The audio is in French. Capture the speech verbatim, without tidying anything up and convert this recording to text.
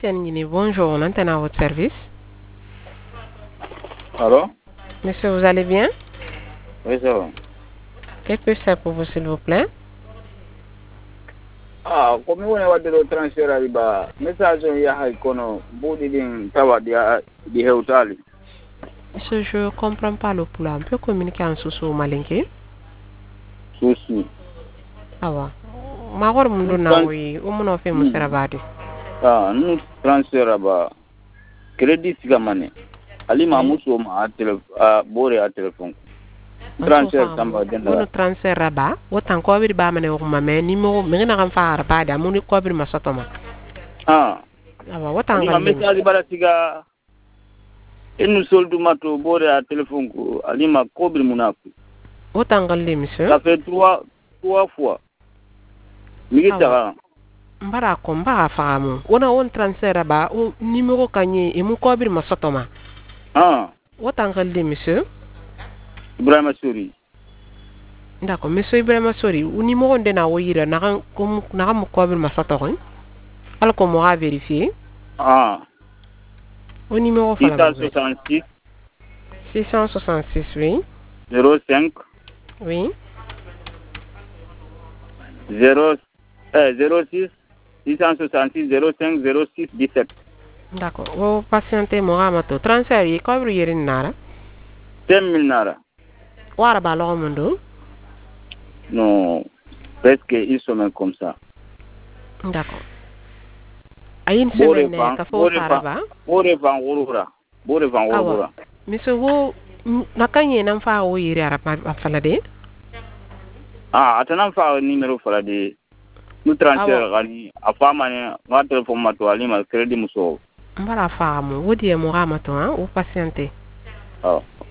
Tianini, bonjour, on entend à votre service. Allô? Monsieur, vous allez bien? Oui, ça va. Qu'est-ce que je fais pour vous, s'il vous plaît? Ah, comme on a de transfert à riba, message on ya haikono, bodi din tawa dia di heutali. Monsieur, je ne comprends pas le plan. On peut communiquer en sous-sous malinké? Susu. Ah ouais. Ma gore mundu na oui, o muno fe musera badi. Ah, nous transfert ba crédit sigamane. Ali ma muso ma a tele a bore a téléphone. Transfert tamba denda. Wono transfert raba, wotan ko bir ba mane o ma me ni mo me na kan fa arba da muni ko bir masatoma. Ah. Ah ouais, wotan Ali ma message bara siga enu soldu mato bore a téléphone ko ali ma ko bir munafi. Wotan galle monsieur. Ça fait trois trois fois. Milita. Mbara ko mbara faamu. Wona won transfert raba o numéro kanye e mu ko bir masatoma. Ah. Wotan galle monsieur. Ibrahima Sori. D'accord, monsieur Ibrahima Sori, o numéro de na woyira na kan ko na kan ko bir masatoma. Alors qu'on m'aura vérifié. Ah. Au numéro six cent soixante-six. six cent soixante-six, oui. zéro cinq. Oui. zéro, euh, zéro six. six cent soixante-six, zéro cinq, zéro six, dix-sept. D'accord. Vous patientez, Mohamed. Transfert, il y a quoi vous y nara? cinq mille nara. Ouara balo mundo? Non. Presque une semaine comme ça. D'accord. A une semaine, ka fo saraba? Bore van urura. Bore van urura. Monsieur, vous, nakanye nan fa o yiri arapa falade? Ah, atanan fa numéro falade. Nous transfert gani afama ne ma téléphone mato ali ma crédit muso. Mbara fa mu, wodi e Mohamed hein, ou patienter. Ah.